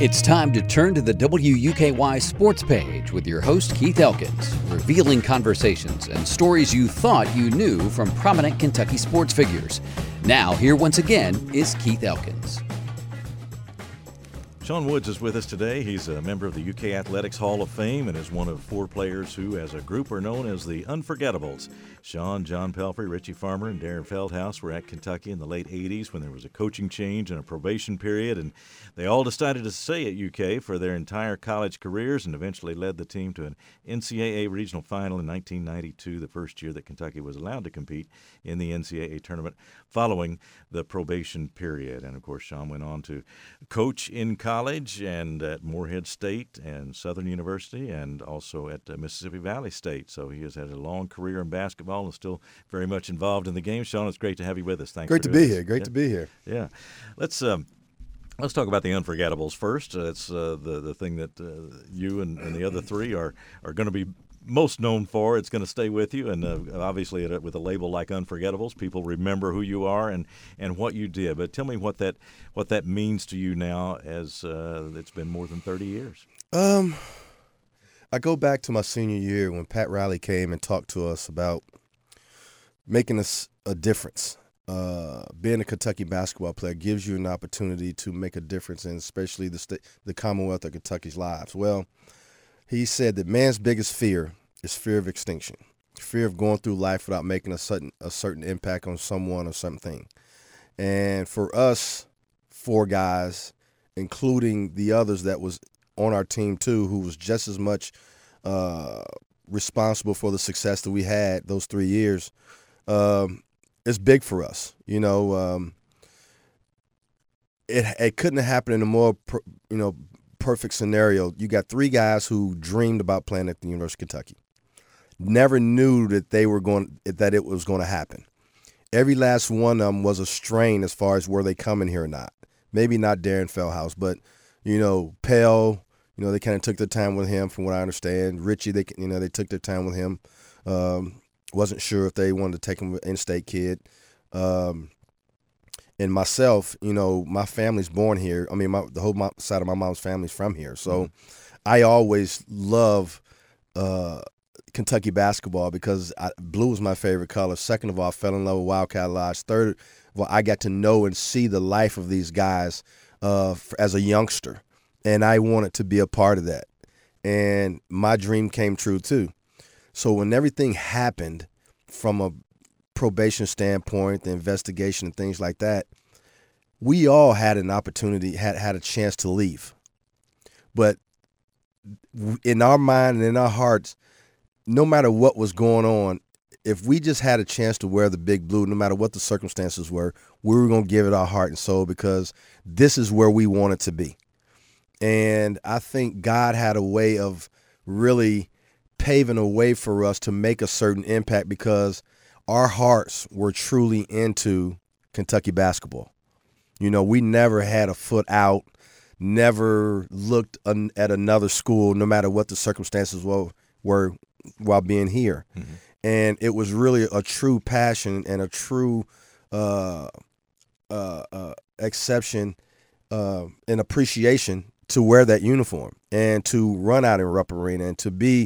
It's time to turn to the WUKY sports page with your host, Keith Elkins, revealing conversations and stories you thought you knew from prominent Kentucky sports figures. Now, here once again is Keith Elkins. Sean Woods is with us today. He's a member of the UK Athletics Hall of Fame and is one of four players who, as a group, are known as the Unforgettables. Sean, John Pelfrey, Richie Farmer, and Darren Feldhaus were at Kentucky in the late 80s when there was a coaching change and a probation period, and they all decided to stay at UK for their entire college careers and eventually led the team to an NCAA regional final in 1992, the first year that Kentucky was allowed to compete in the NCAA tournament following the probation period. And, of course, Sean went on to coach in college and at Morehead State and Southern University and also at Mississippi Valley State. So he has had a long career in basketball and still very much involved in the game. Sean, it's great to have you with us. Thanks. Great to be here. Great to be here. Yeah. Let's talk about the Unforgettables first. It's the thing that you and the other three are going to be most known for. It's going to stay with you, and obviously with a label like Unforgettables, people remember who you are and what you did. But tell me what that means to you now, as it's been more than 30 years. I go back to my senior year when Pat Riley came and talked to us about making us a difference. Being a Kentucky basketball player gives you an opportunity to make a difference in especially the Commonwealth of Kentucky's lives. Well, he said that man's biggest fear is fear of extinction, fear of going through life without making a certain impact on someone or something. And for us, four guys, including the others that was on our team too, who was just as much responsible for the success that we had those 3 years, it's big for us. You know, it couldn't have happened in a more perfect scenario. You got three guys who dreamed about playing at the University of Kentucky, never knew that it was going to happen. Every last one of them was a strain as far as were they coming here or not. Maybe not Darren Feldhaus, but Pell, they kind of took their time with him, from what I understand. Richie, they took their time with him. Wasn't sure if they wanted to take him, in-state kid. And myself, my family's born here. I mean, the whole side of my mom's family's from here. So I always love Kentucky basketball because blue was my favorite color. Second of all, I fell in love with Wildcat Lodge. Third of all, I got to know and see the life of these guys as a youngster, and I wanted to be a part of that. And my dream came true too. So when everything happened from a probation standpoint, the investigation and things like that, we all had an opportunity, had a chance to leave. But in our mind and in our hearts, no matter what was going on, if we just had a chance to wear the big blue, no matter what the circumstances were, we were going to give it our heart and soul because this is where we wanted to be. And I think God had a way of really paving a way for us to make a certain impact because our hearts were truly into Kentucky basketball. We never had a foot out, never looked at another school, no matter what the circumstances were while being here. Mm-hmm. And it was really a true passion and a true exception and appreciation to wear that uniform and to run out in Rupp Arena and to be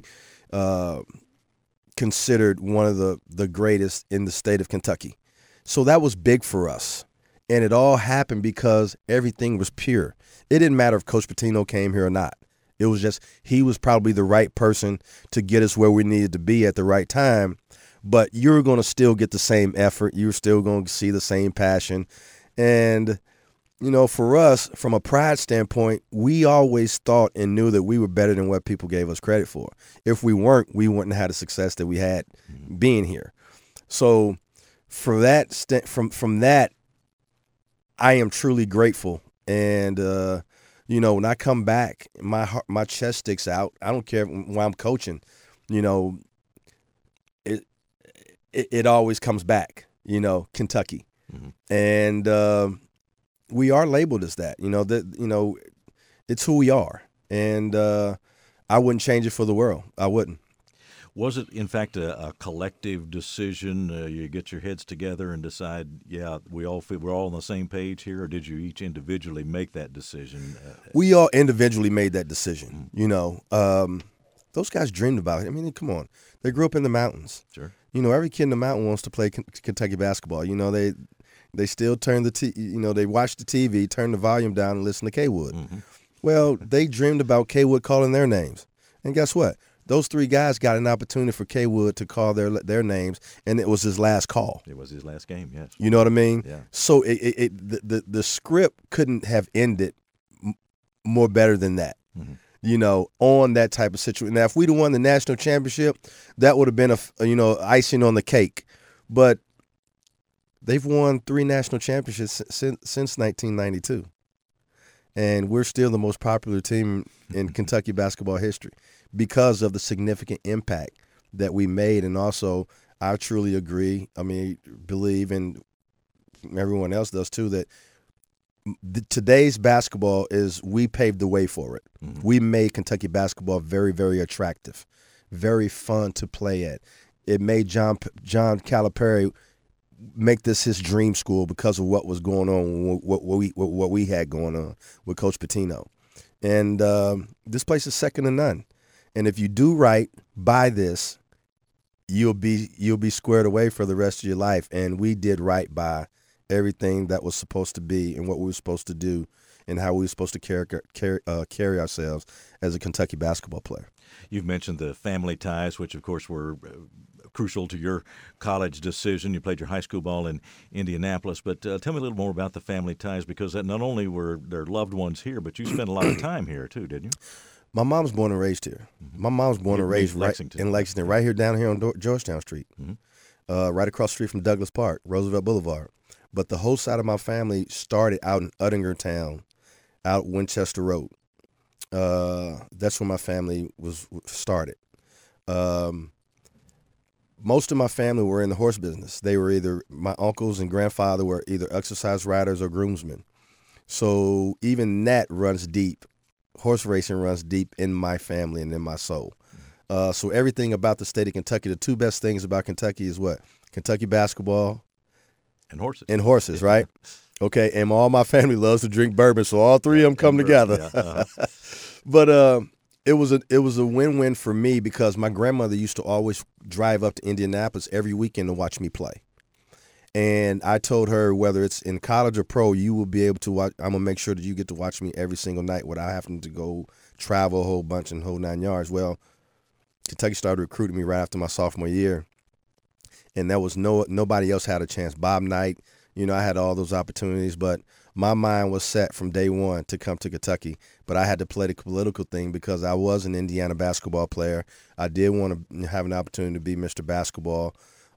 considered one of the greatest in the state of Kentucky. So that was big for us. And it all happened because everything was pure. It didn't matter if Coach Pitino came here or not. It was just he was probably the right person to get us where we needed to be at the right time. But you're going to still get the same effort. You're still going to see the same passion. And, for us, from a pride standpoint, we always thought and knew that we were better than what people gave us credit for. If we weren't, we wouldn't have had the success that we had being here. So from that, I am truly grateful. And, when I come back, my chest sticks out. I don't care when I'm coaching, it always comes back, Kentucky. Mm-hmm. And we are labeled as that, it's who we are. And I wouldn't change it for the world. I wouldn't. Was it, in fact, a collective decision? You get your heads together and decide, yeah, we're all on the same page here, or did you each individually make that decision? We all individually made that decision. Those guys dreamed about it. I mean, come on. They grew up in the mountains. Sure. Every kid in the mountain wants to play Kentucky basketball. They still turn they watch the TV, turn the volume down, and listen to K-Wood. Mm-hmm. Well, they dreamed about K-Wood calling their names. And guess what? Those three guys got an opportunity for K-Wood to call their names, and it was his last call. It was his last game, yes. You know what I mean? Yeah. So the script couldn't have ended more better than that. Mm-hmm. On that type of situation. Now, if we'd have won the national championship, that would have been icing on the cake. But they've won 3 national championships since 1992. And we're still the most popular team in Kentucky basketball history because of the significant impact that we made. And also, I truly agree, believe, and everyone else does too, that today's basketball we paved the way for it. Mm-hmm. We made Kentucky basketball very, very attractive, very fun to play at. It made John Calipari make this his dream school because of what was going on, what we had going on with Coach Pitino. And this place is second to none. And if you do right by this, you'll be squared away for the rest of your life. And we did right by everything that was supposed to be and what we were supposed to do and how we were supposed to carry ourselves as a Kentucky basketball player. You've mentioned the family ties, which, of course, were crucial to your college decision. You played your high school ball in Indianapolis. But tell me a little more about the family ties, because not only were their loved ones here, but you spent a lot of time here, too, didn't you? My mom's born and raised here. Mm-hmm. My mom's born and raised in Lexington, right here down here on Georgetown Street, mm-hmm. Right across the street from Douglas Park, Roosevelt Boulevard. But the whole side of my family started out in Uttingertown, out Winchester Road. That's where my family was started. Most of my family were in the horse business. They were my uncles and grandfather were either exercise riders or groomsmen. So even that runs deep. Horse racing runs deep in my family and in my soul. So everything about the state of Kentucky, the 2 best things about Kentucky is what? Kentucky basketball and horses. And horses, right? Okay, and all my family loves to drink bourbon, so all 3 of them come together. Yeah. Uh-huh. But it was a win-win for me because my grandmother used to always drive up to Indianapolis every weekend to watch me play. And I told her, whether it's in college or pro, you will be able to watch. I'm gonna make sure that you get to watch me every single night without having to go travel a whole bunch and whole 9 yards. Well, Kentucky started recruiting me right after my sophomore year, and there was nobody else had a chance. Bob Knight, I had all those opportunities, but my mind was set from day one to come to Kentucky. But I had to play the political thing because I was an Indiana basketball player. I did want to have an opportunity to be Mr. Basketball.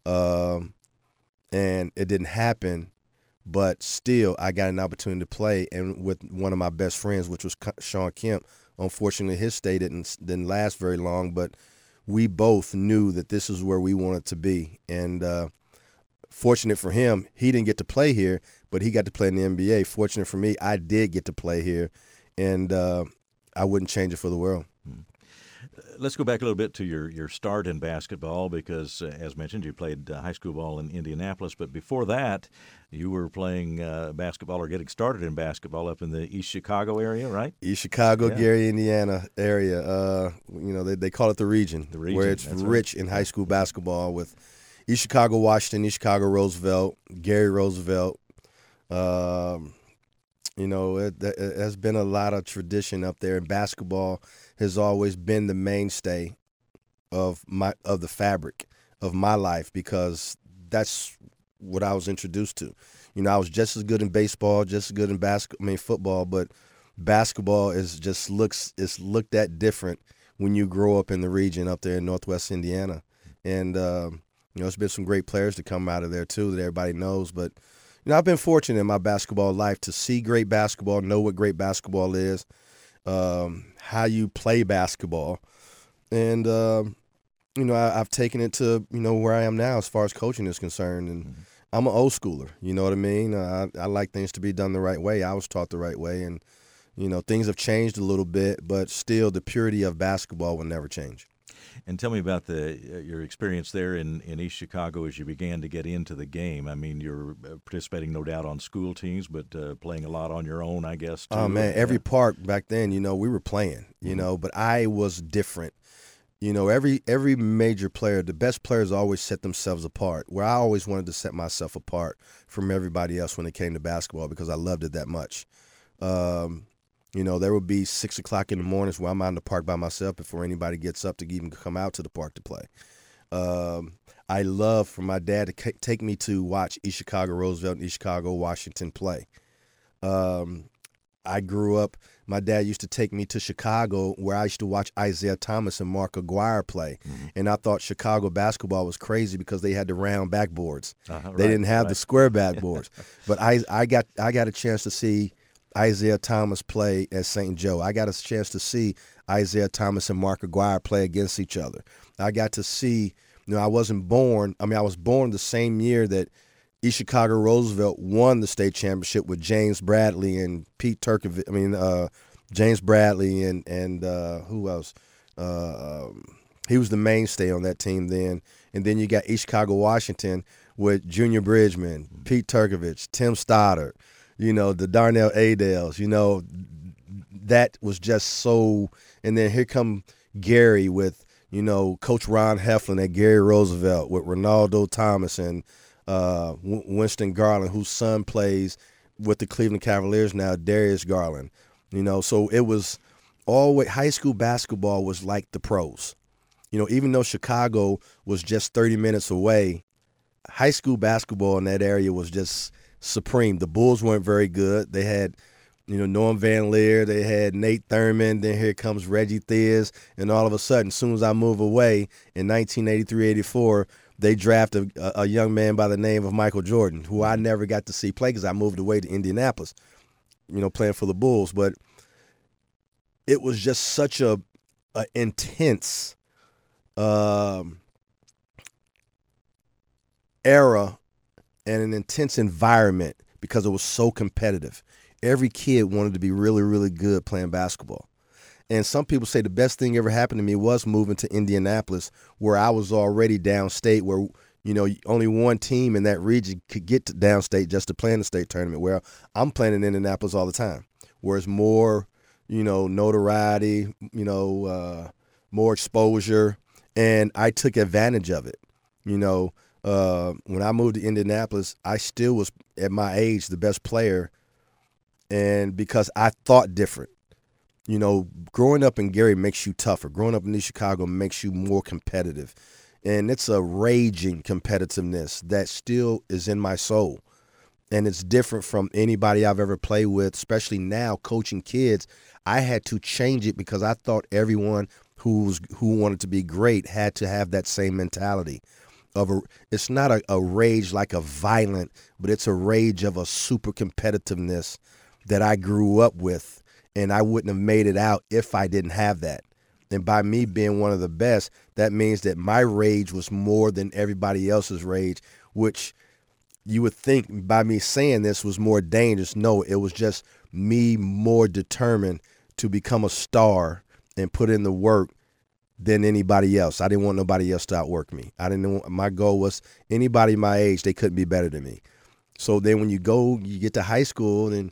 And it didn't happen, but still I got an opportunity to play, and with one of my best friends, which was Sean Kemp. Unfortunately, his stay didn't last very long, but we both knew that this is where we wanted to be. And fortunate for him, he didn't get to play here, but he got to play in the NBA. Fortunate for me, I did get to play here, and I wouldn't change it for the world. Let's go back a little bit to your start in basketball because, as mentioned, you played high school ball in Indianapolis. But before that, you were playing basketball or getting started in basketball up in the East Chicago area, right? East Chicago, Gary, Indiana area. They call it the region where it's rich in high school basketball with East Chicago, Washington, East Chicago, Roosevelt, Gary Roosevelt. It has been a lot of tradition up there, and basketball has always been the mainstay of the fabric of my life because that's what I was introduced to. I was just as good in baseball, just as good in football, but basketball is looked at different when you grow up in the region up there in Northwest Indiana. And there's been some great players to come out of there too that everybody knows, but I've been fortunate in my basketball life to see great basketball, know what great basketball is, how you play basketball. And, I've taken it to, where I am now as far as coaching is concerned. And I'm an old schooler, you know what I mean? I like things to be done the right way. I was taught the right way. And, things have changed a little bit, but still the purity of basketball will never change. And tell me about your experience there in East Chicago as you began to get into the game. I mean, you're participating, no doubt, on school teams, but playing a lot on your own, I guess, too. Oh, man, every park back then, we were playing, but I was different. Every major player, the best players always set themselves apart, where I always wanted to set myself apart from everybody else when it came to basketball because I loved it that much. There would be 6 o'clock in the mornings where I'm out in the park by myself before anybody gets up to even come out to the park to play. I love for my dad to take me to watch East Chicago Roosevelt and East Chicago Washington play. I grew up, my dad used to take me to Chicago where I used to watch Isaiah Thomas and Mark Aguirre play. Mm-hmm. And I thought Chicago basketball was crazy because they had the round backboards. They didn't have the square backboards. But I got a chance to see Isaiah Thomas play at St. Joe. I got a chance to see Isaiah Thomas and Mark Aguirre play against each other. I got to see, I was born the same year that East Chicago Roosevelt won the state championship with James Bradley and Pete Turkovich. James Bradley and who else? He was the mainstay on that team then. And then you got East Chicago Washington with Junior Bridgman, Pete Turkovich, Tim Stoddard, the Darnell Adels, that was just so. And then here come Gary with, Coach Ron Heflin at Gary Roosevelt with Ronaldo Thomas and Winston Garland, whose son plays with the Cleveland Cavaliers now, Darius Garland. So it was always, high school basketball was like the pros. Even though Chicago was just 30 minutes away, high school basketball in that area was just supreme. The Bulls weren't very good. They had, Norm Van Leer. They had Nate Thurman. Then here comes Reggie Theus. And all of a sudden, as soon as I move away in 1983-84, they drafted a young man by the name of Michael Jordan, who I never got to see play because I moved away to Indianapolis, playing for the Bulls. But it was just such a intense era and an intense environment because it was so competitive. Every kid wanted to be really, really good playing basketball. And some people say the best thing ever happened to me was moving to Indianapolis, where I was already downstate, where, only one team in that region could get to downstate just to play in the state tournament, where I'm playing in Indianapolis all the time, where it's more, notoriety, more exposure. And I took advantage of it. When I moved to Indianapolis, I still was, at my age, the best player, and because I thought different. Growing up in Gary makes you tougher. Growing up in East Chicago makes you more competitive. And it's a raging competitiveness that still is in my soul. And it's different from anybody I've ever played with, especially now coaching kids. I had to change it because I thought everyone who wanted to be great had to have that same mentality. It's not a rage like a violent, but it's a rage of a super competitiveness that I grew up with, and I wouldn't have made it out if I didn't have that. And by me being one of the best, that means that my rage was more than everybody else's rage, which you would think by me saying this was more dangerous. No, it was just me more determined to become a star and put in the work than anybody else. I didn't want nobody else to outwork me. My goal was anybody my age, they couldn't be better than me. So then when you get to high school and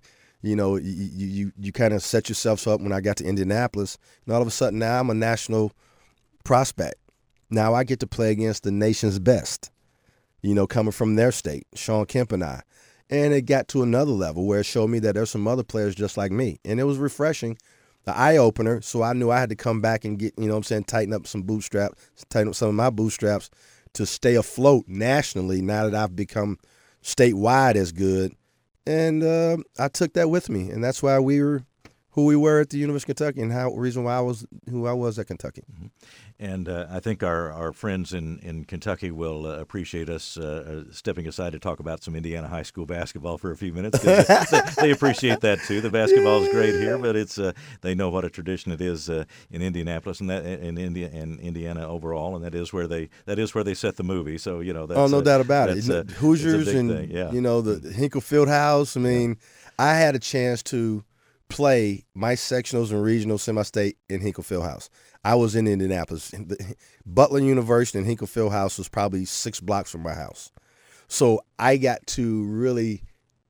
you kind of set yourself up. When I got to Indianapolis, and all of a sudden now I'm a national prospect. Now I get to play against the nation's best, coming from their state, Sean Kemp and I. And it got to another level where it showed me that there's some other players just like me. And it was refreshing, the eye-opener, so I knew I had to come back and get, tighten up some of my bootstraps to stay afloat nationally now that I've become statewide as good. And I took that with me, and that's why we were who we were at the University of Kentucky and reason why I was who I was at Kentucky. Mm-hmm. And I think our friends in Kentucky will appreciate us stepping aside to talk about some Indiana high school basketball for a few minutes. They appreciate that too. The basketball is great here, but it's they know what a tradition it is in Indianapolis and that in Indiana overall, and that is where they set the movie. So that's, no doubt about it. Hoosiers and yeah. the Hinkle Fieldhouse. I mean, I had a chance to play my sectionals and regional semi-state in Hinkle Fieldhouse. I was in Indianapolis. Butler University and Hinkle Fieldhouse was probably 6 blocks from my house. So I got to really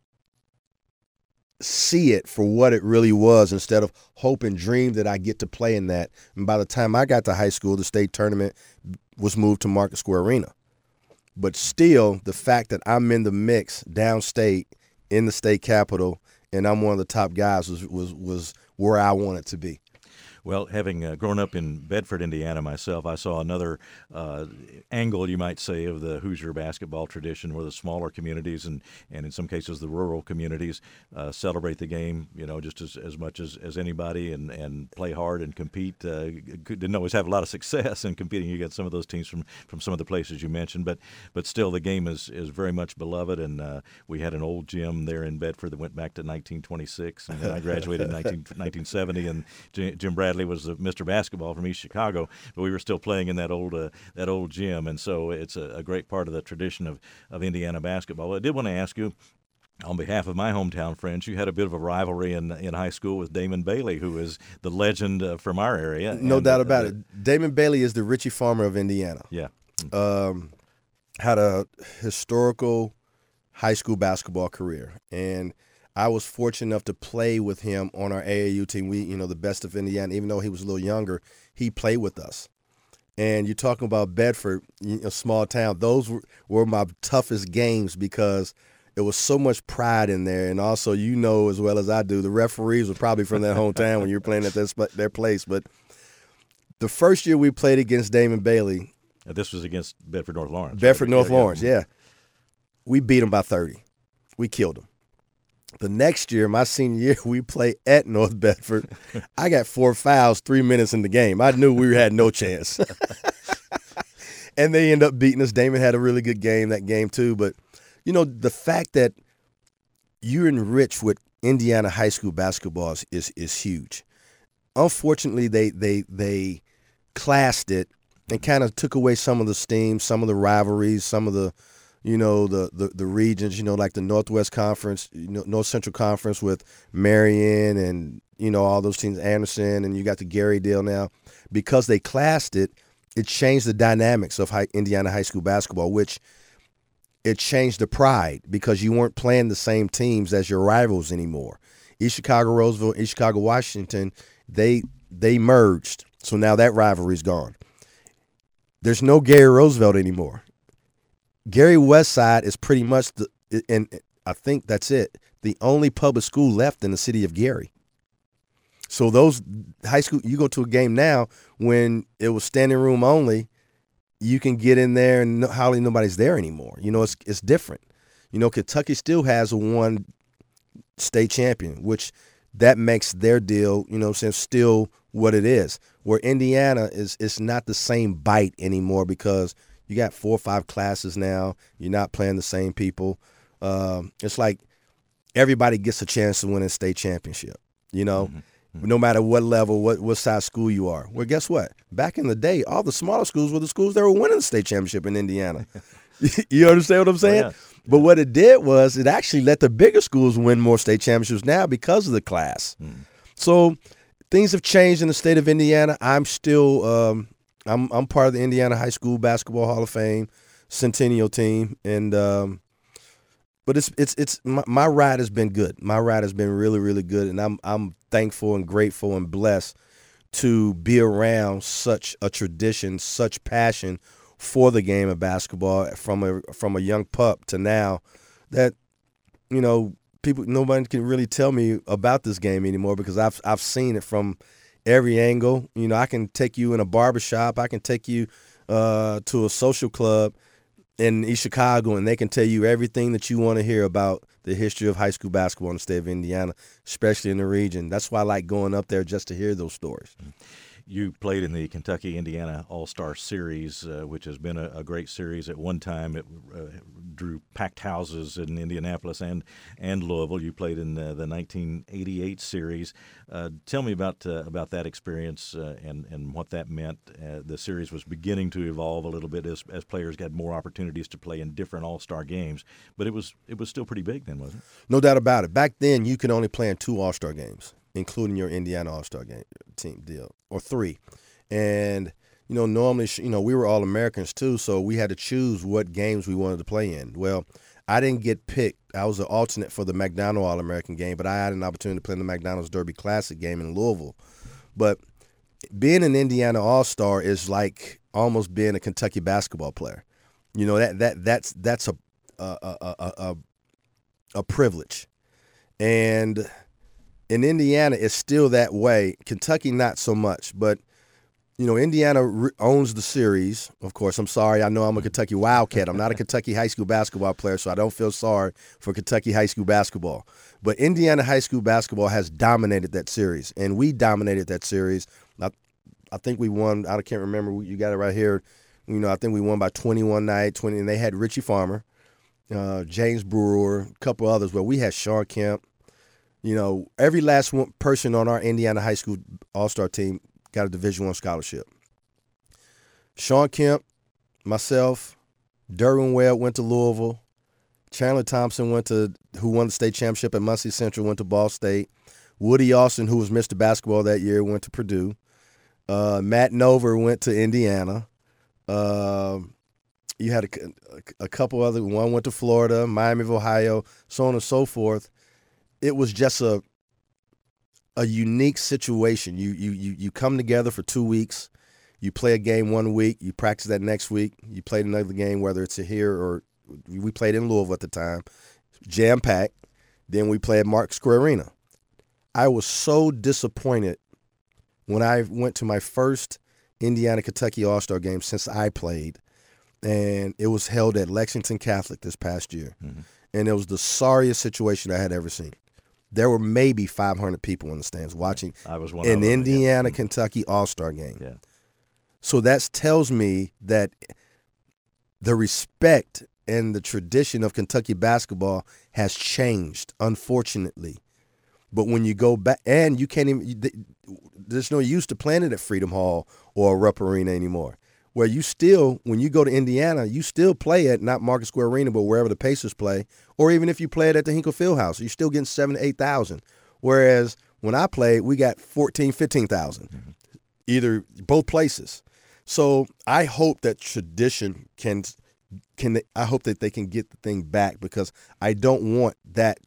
see it for what it really was instead of hope and dream that I get to play in that. And by the time I got to high school, the state tournament was moved to Market Square Arena. But still, the fact that I'm in the mix downstate in the state capitol and I'm one of the top guys was where I wanted to be. Well, having grown up in Bedford, Indiana myself, I saw another angle, you might say, of the Hoosier basketball tradition, where the smaller communities and in some cases the rural communities celebrate the game, just as much as anybody and play hard and compete. Didn't always have a lot of success in competing against some of those teams from some of the places you mentioned, but still the game is very much beloved. And we had an old gym there in Bedford that went back to 1926, and then I graduated in 1970, and Jim Bradley was Mr. Basketball from East Chicago, but we were still playing in that old gym, and so it's a great part of the tradition of Indiana basketball. I did want to ask you, on behalf of my hometown friends, you had a bit of a rivalry in high school with Damon Bailey, who is the legend from our area. No doubt about it. Damon Bailey is the Richie Farmer of Indiana. Yeah. Had a historical high school basketball career, and I was fortunate enough to play with him on our AAU team. We, the best of Indiana, even though he was a little younger, he played with us. And you're talking about Bedford, a small town. Those were my toughest games because there was so much pride in there. And also, as well as I do, the referees were probably from that hometown when you were playing at their place. But the first year we played against Damon Bailey. This was against Bedford North Lawrence. Bedford North Lawrence, yeah. We beat him by 30. We killed him. The next year, my senior year, we played at North Bedford. I got 4 fouls 3 minutes in the game. I knew we had no chance. And they ended up beating us. Damon had a really good game that game too. But, the fact that you're enriched with Indiana high school basketball is huge. Unfortunately, they classed it and kind of took away some of the steam, some of the rivalries, some of the the regions, like the Northwest Conference, North Central Conference with Marion and, all those teams, Anderson, and you got the Garrydale now. Because they classed it, it changed the dynamics of Indiana high school basketball, which it changed the pride because you weren't playing the same teams as your rivals anymore. East Chicago Roseville, East Chicago Washington, they merged. So now that rivalry's gone. There's no Gary Roosevelt anymore. Gary Westside is pretty much and I think that's it, the only public school left in the city of Gary. So those high school, you go to a game now when it was standing room only, you can get in there and hardly nobody's there anymore. It's different. Kentucky still has a 1 state champion, which that makes their deal, still what it is. Where Indiana it's not the same bite anymore because you got 4 or 5 classes now. You're not playing the same people. It's like everybody gets a chance to win a state championship, no matter what level, what size school you are. Well, guess what? Back in the day, all the smaller schools were the schools that were winning the state championship in Indiana. You understand what I'm saying? Oh, yeah. But what it did was it actually let the bigger schools win more state championships now because of the class. So things have changed in the state of Indiana. I'm still I'm part of the Indiana High School Basketball Hall of Fame Centennial team, and but it's my ride has been good. My ride has been really, really good, and I'm thankful and grateful and blessed to be around such a tradition, such passion for the game of basketball from a young pup to now that nobody can really tell me about this game anymore because I've seen it from every angle. I can take you in a barbershop. I can take you to a social club in East Chicago, and they can tell you everything that you want to hear about the history of high school basketball in the state of Indiana, especially in the region. That's why I like going up there just to hear those stories. You played in the Kentucky-Indiana All-Star Series, which has been a great series. At one time, it drew packed houses in Indianapolis and Louisville. You played in the 1988 series. Tell me about that experience and what that meant. The series was beginning to evolve a little bit as players got more opportunities to play in different All-Star games, but it was still pretty big then, wasn't it? No doubt about it. Back then, you could only play in 2 All-Star games including your Indiana All-Star game team deal, or 3. And, normally, we were All-Americans too, so we had to choose what games we wanted to play in. Well, I didn't get picked. I was an alternate for the McDonald All-American game, but I had an opportunity to play in the McDonald's Derby Classic game in Louisville. But being an Indiana All-Star is like almost being a Kentucky basketball player. That's a privilege. And in Indiana, it's still that way. Kentucky, not so much. But, Indiana owns the series. Of course, I'm sorry. I know I'm a Kentucky Wildcat. I'm not a Kentucky high school basketball player, so I don't feel sorry for Kentucky high school basketball. But Indiana high school basketball has dominated that series, and we dominated that series. I think we won. I can't remember. You got it right here. I think we won by 21 and they had Richie Farmer, James Brewer, a couple others, but we had Shawn Kemp. Every last person on our Indiana high school all-star team got a Division I scholarship. Shawn Kemp, myself, Derwin Webb went to Louisville. Chandler Thompson who won the state championship at Muncie Central, went to Ball State. Woody Austin, who was Mr. Basketball that year, went to Purdue. Matt Nover went to Indiana. You had a couple other. One went to Florida, Miami of Ohio, so on and so forth. It was just a unique situation. You come together for 2 weeks. You play a game 1 week. You practice that next week. You played another game, whether it's here or we played in Louisville at the time, jam-packed. Then we played at Mark Square Arena. I was so disappointed when I went to my first Indiana-Kentucky All-Star game since I played, and it was held at Lexington Catholic this past year. Mm-hmm. And it was the sorriest situation I had ever seen. There were maybe 500 people in the stands watching an Indiana-Kentucky All-Star game. Yeah. So that tells me that the respect and the tradition of Kentucky basketball has changed, unfortunately. But when you go back, and you can't even, there's no use to playing it at Freedom Hall or Rupp Arena anymore. Where you still, when you go to Indiana, you still play at not Market Square Arena, but wherever the Pacers play, or even if you play it at the Hinkle Fieldhouse, you're still getting 7,000 to 8,000. Whereas when I played, we got 14,000, 15,000, either both places. So I hope that tradition I hope that they can get the thing back, because I don't want that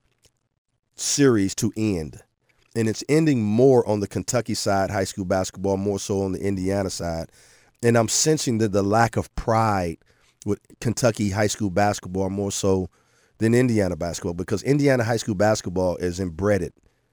series to end. And it's ending more on the Kentucky side, high school basketball, more so on the Indiana side. And I'm sensing that the lack of pride with Kentucky high school basketball more so than Indiana basketball, because Indiana high school basketball is embedded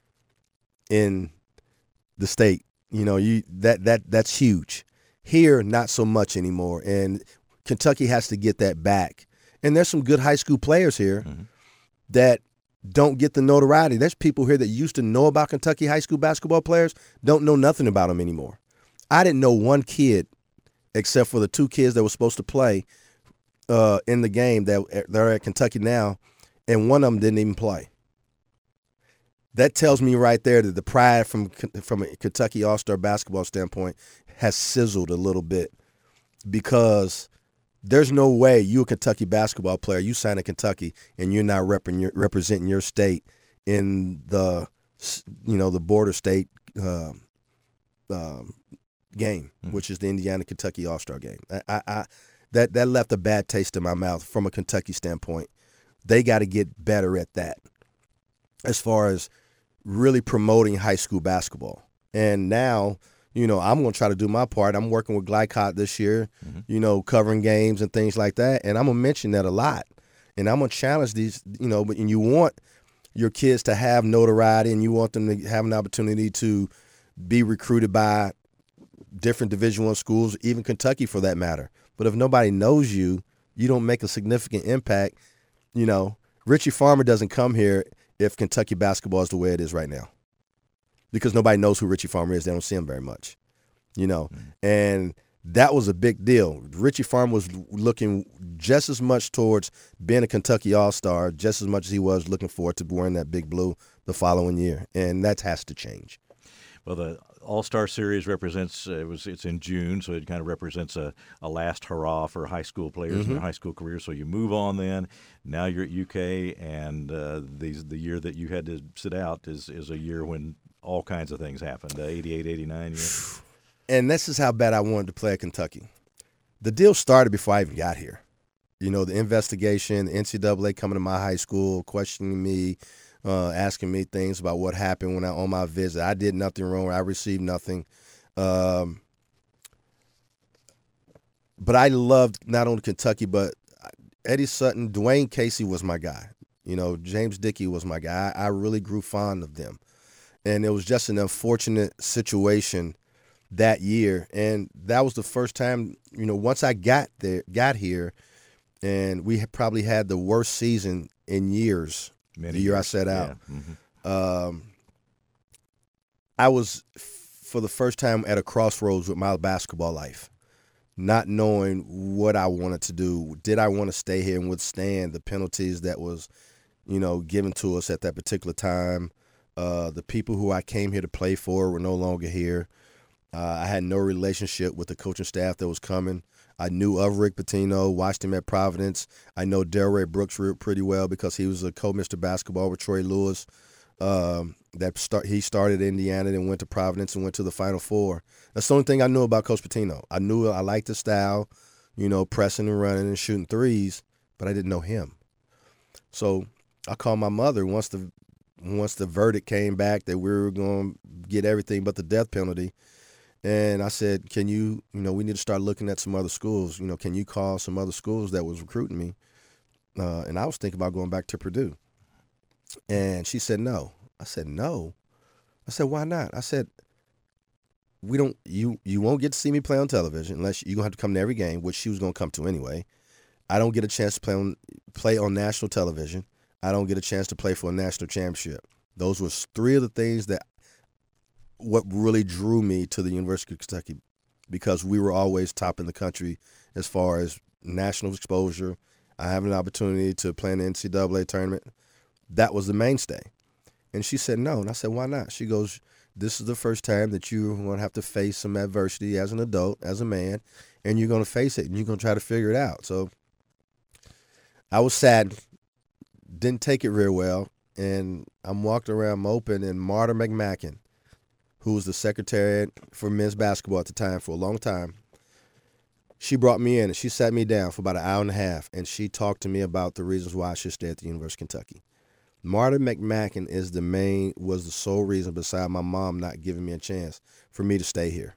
in the state. That's huge. Here, not so much anymore. And Kentucky has to get that back. And there's some good high school players here that don't get the notoriety. There's people here that used to know about Kentucky high school basketball players, don't know nothing about them anymore. I didn't know one kid, except for the 2 kids that were supposed to play in the game that they're at Kentucky now, and one of them didn't even play. That tells me right there that the pride from a Kentucky All-Star basketball standpoint has sizzled a little bit, because there's no way you a Kentucky basketball player, you sign in Kentucky, and you're not representing your state in the border state game, which is the Indiana-Kentucky All-Star game. That left a bad taste in my mouth from a Kentucky standpoint. They got to get better at that as far as really promoting high school basketball. And now, I'm going to try to do my part. I'm working with Glycott this year, covering games and things like that. And I'm going to mention that a lot. And I'm going to challenge these, and you want your kids to have notoriety, and you want them to have an opportunity to be recruited by different Division I schools, even Kentucky for that matter. But if nobody knows you, you don't make a significant impact. Richie Farmer doesn't come here if Kentucky basketball is the way it is right now, because nobody knows who Richie Farmer is. They don't see him very much, and that was a big deal. Richie Farmer was looking just as much towards being a Kentucky All-Star, just as much as he was looking forward to wearing that big blue the following year, and that has to change. Well, the All-Star Series represents it's in June, so it kind of represents a last hurrah for high school players in their high school career. So you move on then. Now you're at UK, and the year that you had to sit out is a year when all kinds of things happened. 88, 89 year. And this is how bad I wanted to play at Kentucky. The deal started before I even got here. You know, the investigation, the NCAA coming to my high school, questioning me, asking me things about what happened when on my visit. I did nothing wrong. I received nothing. But I loved not only Kentucky, but Eddie Sutton, Dwayne Casey was my guy. You know, James Dickey was my guy. I really grew fond of them. And it was just an unfortunate situation that year. And that was the first time, you know, once I got here, and we had probably had the worst season in years, the year I set out. Yeah. Mm-hmm. I was, for the first time, at a crossroads with my basketball life, not knowing what I wanted to do. Did I want to stay here and withstand the penalties that was, you know, given to us at that particular time? The people who I came here to play for were no longer here. I had no relationship with the coaching staff that was coming. I knew of Rick Pitino, watched him at Providence. I know Delray Brooks pretty well because he was a co-Mr. Basketball with Troy Lewis. He started at Indiana and went to Providence and went to the Final Four. That's the only thing I knew about Coach Pitino. I knew I liked the style, you know, pressing and running and shooting threes, but I didn't know him. So I called my mother once the verdict came back that we were going to get everything but the death penalty. And I said, can you we need to start looking at some other schools. You know, can you call some other schools that was recruiting me? And I was thinking about going back to Purdue. And she said, no. I said, no. I said, why not? I said, you won't get to see me play on television unless you're going to have to come to every game, which she was going to come to anyway. I don't get a chance to play on national television. I don't get a chance to play for a national championship. Those were three of the things what really drew me to the University of Kentucky, because we were always top in the country as far as national exposure. I have an opportunity to play in the NCAA tournament. That was the mainstay. And she said no. And I said, why not? She goes, this is the first time that you're going to have to face some adversity as an adult, as a man, and you're going to face it, and you're going to try to figure it out. So I was sad, didn't take it real well, and I'm walking around moping, and Marta McMacken, who was the secretary for men's basketball at the time for a long time, she brought me in and she sat me down for about an hour and a half, and she talked to me about the reasons why I should stay at the University of Kentucky. Marta McMacken was the sole reason, beside my mom not giving me a chance, for me to stay here.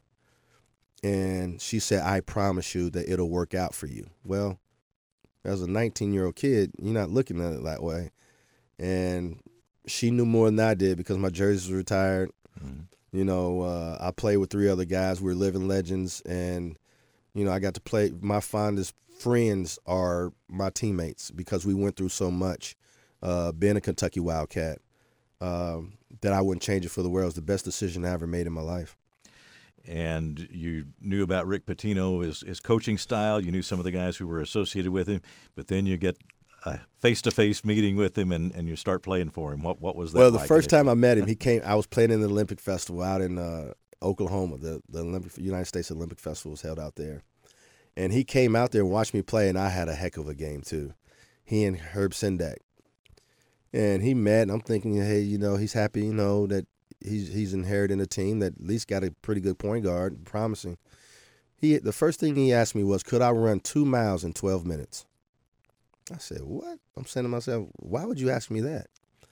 And she said, I promise you that it'll work out for you. Well, as a 19-year-old kid, you're not looking at it that way. And she knew more than I did because my jerseys were retired. Mm-hmm. You know, I played with three other guys. We were living legends. And, you know, I got to play. My fondest friends are my teammates because we went through so much. Being a Kentucky Wildcat, that I wouldn't change it for the world. It was the best decision I ever made in my life. And you knew about Rick Pitino, his coaching style. You knew some of the guys who were associated with him. But then you get a face-to-face meeting with him, and you start playing for him. What was that like? Well, the first time I met him, he came. I was playing in the Olympic Festival out in Oklahoma. The United States Olympic Festival was held out there. And he came out there and watched me play, and I had a heck of a game too. He and Herb Sendak. And he met, and I'm thinking, hey, you know, he's happy, you know, that he's inheriting a team that at least got a pretty good point guard, promising. The first thing he asked me was, could I run 2 miles in 12 minutes? I said, what? I'm saying to myself, why would you ask me that?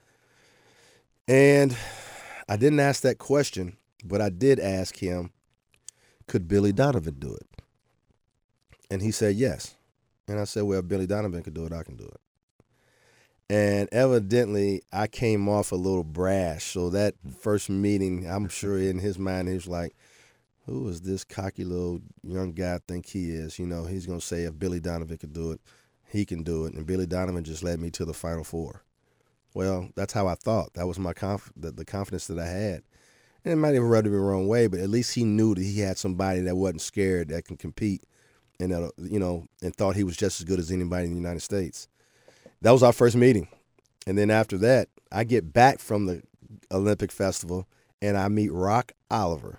And I didn't ask that question, but I did ask him, could Billy Donovan do it? And he said yes. And I said, well, if Billy Donovan could do it, I can do it. And evidently, I came off a little brash. So that first meeting, I'm sure in his mind, he was like, who is this cocky little young guy I think he is? You know, he's going to say if Billy Donovan could do it, he can do it. And Billy Donovan just led me to the Final Four. Well, that's how I thought. That was my the confidence that I had. And it might have rubbed me the wrong way, but at least he knew that he had somebody that wasn't scared, that can compete, and that, you know, and thought he was just as good as anybody in the United States. That was our first meeting. And then after that, I get back from the Olympic Festival, and I meet Rock Oliver.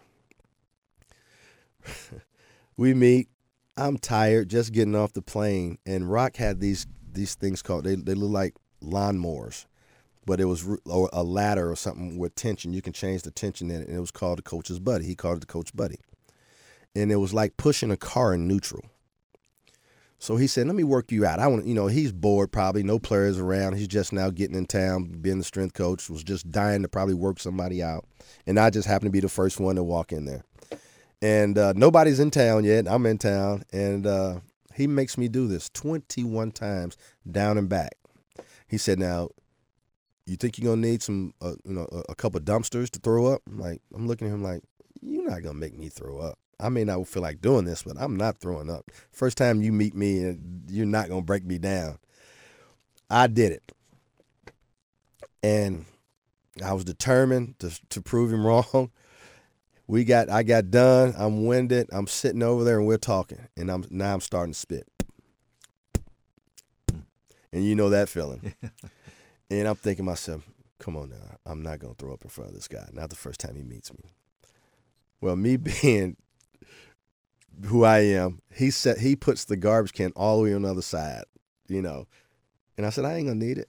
We meet. I'm tired, just getting off the plane. And Rock had these things called, they look like lawnmowers. but it was a ladder or something with tension. You can change the tension in it, and it was called the coach's buddy. He called it the coach buddy. And it was like pushing a car in neutral. So he said, let me work you out. I want, he's bored probably, no players around. He's just now getting in town, being the strength coach, was just dying to probably work somebody out. And I just happened to be the first one to walk in there. And nobody's in town yet. I'm in town. And he makes me do this 21 times down and back. He said, now, you think you're going to need some, a couple of dumpsters to throw up? I'm looking at him like, you're not going to make me throw up. I may not feel like doing this, but I'm not throwing up. First time you meet me, you're not going to break me down. I did it. And I was determined to prove him wrong. I got done. I'm winded. I'm sitting over there and we're talking. And I'm starting to spit. And you know that feeling. And I'm thinking to myself, come on now. I'm not going to throw up in front of this guy. Not the first time he meets me. Well, me being who I am, he puts the garbage can all the way on the other side, And I said, I ain't going to need it.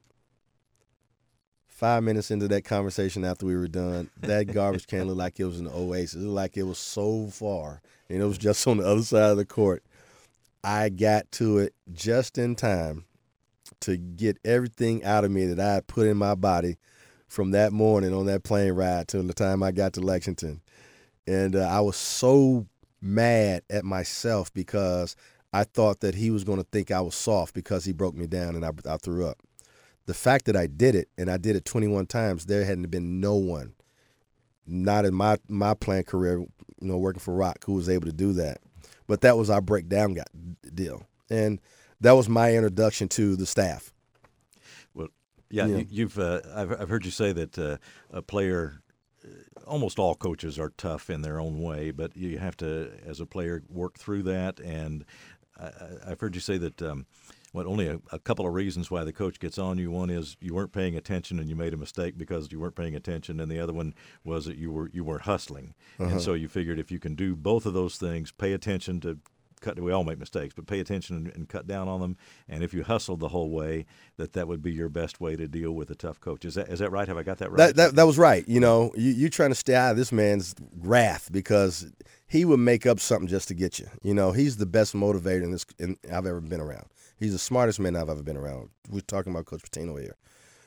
5 minutes into that conversation after we were done, that garbage can looked like it was an oasis. It looked like it was so far, and it was just on the other side of the court. I got to it just in time to get everything out of me that I had put in my body from that morning on that plane ride till the time I got to Lexington. And I was so mad at myself because I thought that he was going to think I was soft because he broke me down and I threw up. The fact that I did it, and I did it 21 times, there hadn't been no one, not in my playing career, working for Rock, who was able to do that. But that was our breakdown deal. And that was my introduction to the staff. Well, yeah, I've heard you say that a player, almost all coaches are tough in their own way, but you have to, as a player, work through that. And I've heard you say that only a couple of reasons why the coach gets on you. One is you weren't paying attention and you made a mistake because you weren't paying attention, and the other one was that you were hustling. And so you figured if you can do both of those things, pay attention to we all make mistakes, but pay attention and cut down on them. And if you hustled the whole way, that would be your best way to deal with a tough coach. Is that right? Have I got that right? That was right. You're trying to stay out of this man's wrath because he would make up something just to get you. He's the best motivator I've ever been around. He's the smartest man I've ever been around. We're talking about Coach Pitino here.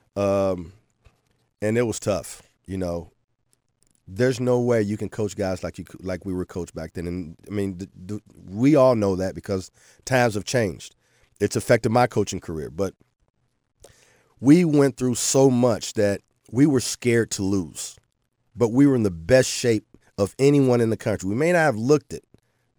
And it was tough, There's no way you can coach guys like we were coached back then. And, I mean, we all know that because times have changed. It's affected my coaching career. But we went through so much that we were scared to lose. But we were in the best shape of anyone in the country. We may not have looked it.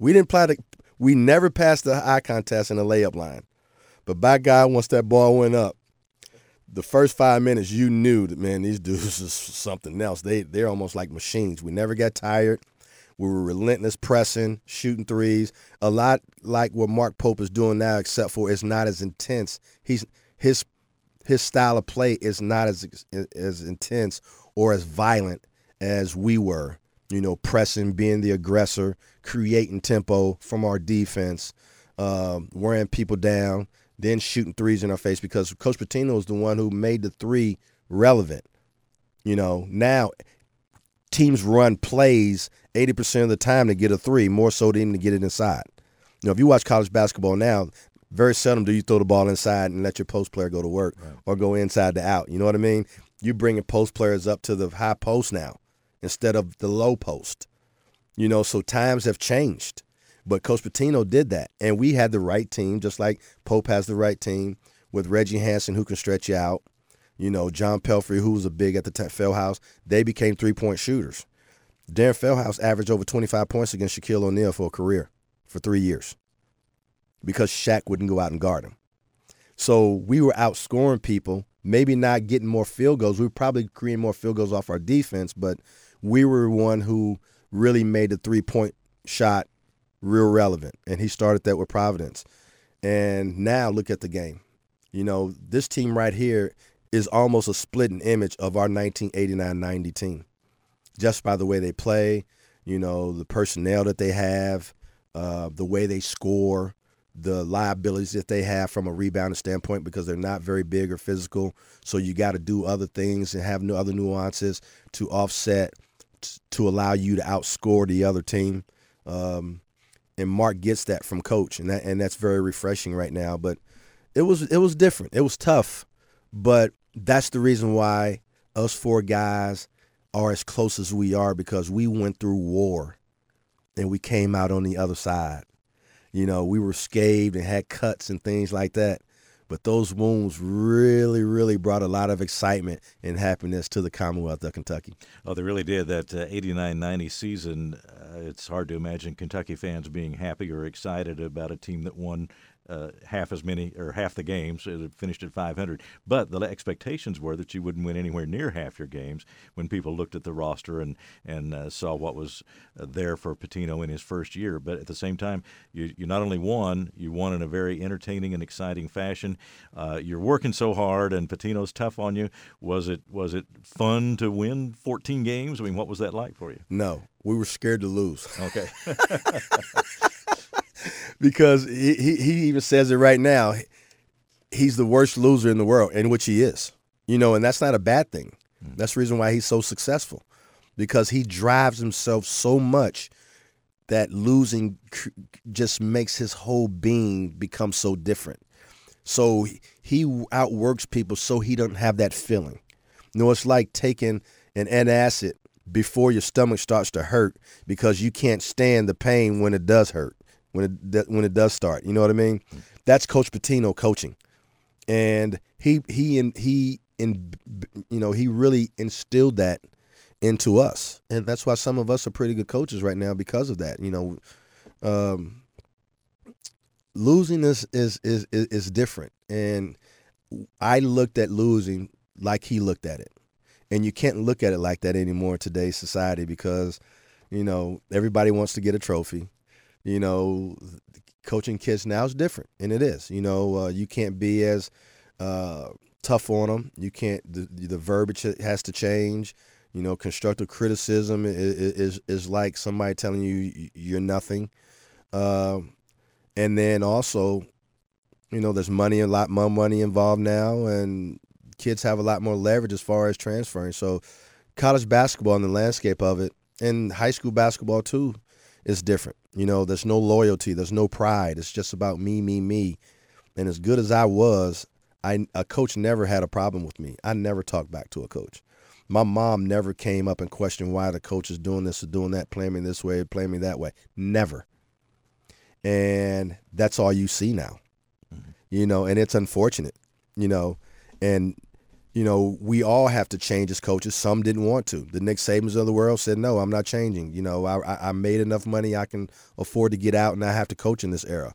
We never passed the eye contest in the layup line. But by God, once that ball went up, the first 5 minutes, you knew that, man, these dudes is something else. They're almost like machines. We never got tired. We were relentless pressing, shooting threes. A lot like what Mark Pope is doing now, except for it's not as intense. His style of play is not as intense or as violent as we were. Pressing, being the aggressor, creating tempo from our defense, wearing people down, then shooting threes in our face because Coach Pitino is the one who made the three relevant. Now teams run plays 80% of the time to get a three, more so than to get it inside. If you watch college basketball now, very seldom do you throw the ball inside and let your post player go to work or go inside to out. You know what I mean? You're bringing post players up to the high post now instead of the low post. So times have changed. But Coach Pitino did that, and we had the right team, just like Pope has the right team with Reggie Hansen, who can stretch you out. John Pelfrey, who was a big at the time, Feldhouse, they became three-point shooters. Darren Feldhouse averaged over 25 points against Shaquille O'Neal for a career for 3 years because Shaq wouldn't go out and guard him. So we were outscoring people, maybe not getting more field goals. We were probably creating more field goals off our defense, but we were one who really made the three-point shot real relevant, and he started that with Providence. And now look at the game. This team right here is almost a splitting image of our 1989-90 team, just by the way they play, the personnel that they have, the way they score, the liabilities that they have from a rebounding standpoint because they're not very big or physical. So you got to do other things and have other nuances to offset, to allow you to outscore the other team. And Mark gets that from Coach, and that's very refreshing right now. But it was different. It was tough, but that's the reason why us 4 guys are as close as we are, because we went through war and we came out on the other side. You know, we were scathed and had cuts and things like that. But those wounds really, really brought a lot of excitement and happiness to the Commonwealth of Kentucky. Oh, they really did. That 89-90 season, it's hard to imagine Kentucky fans being happy or excited about a team that won half the games. It finished at 500. But the expectations were that you wouldn't win anywhere near half your games when people looked at the roster and saw what was there for Pitino in his first year. But at the same time, you not only won, you won in a very entertaining and exciting fashion. You're working so hard, and Pitino's tough on you. Was it fun to win 14 games? I mean, what was that like for you? No, we were scared to lose. Okay. Because he even says it right now. He's the worst loser in the world, in which he is. You know, and that's not a bad thing. That's the reason why he's so successful, because he drives himself so much that losing just makes his whole being become so different. So he outworks people so he doesn't have that feeling. You know, it's like taking an antacid before your stomach starts to hurt because you can't stand the pain when it does hurt. When it does start, you know what I mean? That's Coach Pitino coaching, and he really instilled that into us, and that's why some of us are pretty good coaches right now because of that. You know, losing is different, and I looked at losing like he looked at it, and you can't look at it like that anymore in today's society because, you know, everybody wants to get a trophy. You know, coaching kids now is different, and it is. You know, you can't be as tough on them. You can't. The verbiage has to change. You know, constructive criticism is like somebody telling you you're nothing. And then also, you know, there's a lot more money involved now, and kids have a lot more leverage as far as transferring. So, college basketball and the landscape of it, and high school basketball too, is different. You know, there's no loyalty, there's no pride. It's just about me, me, me. And as good as I was, a coach never had a problem with me. I never talked back to a coach. My mom never came up and questioned why the coach is doing this or doing that, playing me this way, playing me that way. Never. And that's all you see now. Mm-hmm. You know, and it's unfortunate, you know. And, you know, we all have to change as coaches. Some didn't want to. The Nick Sabans of the world said, no, I'm not changing. You know, I made enough money I can afford to get out and I have to coach in this era.